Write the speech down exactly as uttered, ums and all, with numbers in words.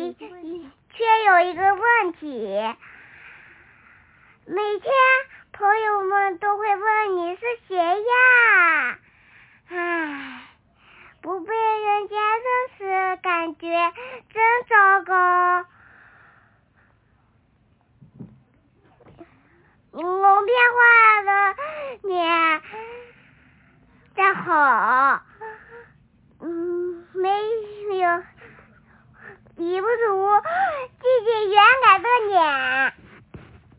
一却有一个问题，每天朋友们都会问你是谁呀？唉，不被人家认识，感觉真糟糕。我变化的脸再好，嗯，没有比不如自己原来的脸。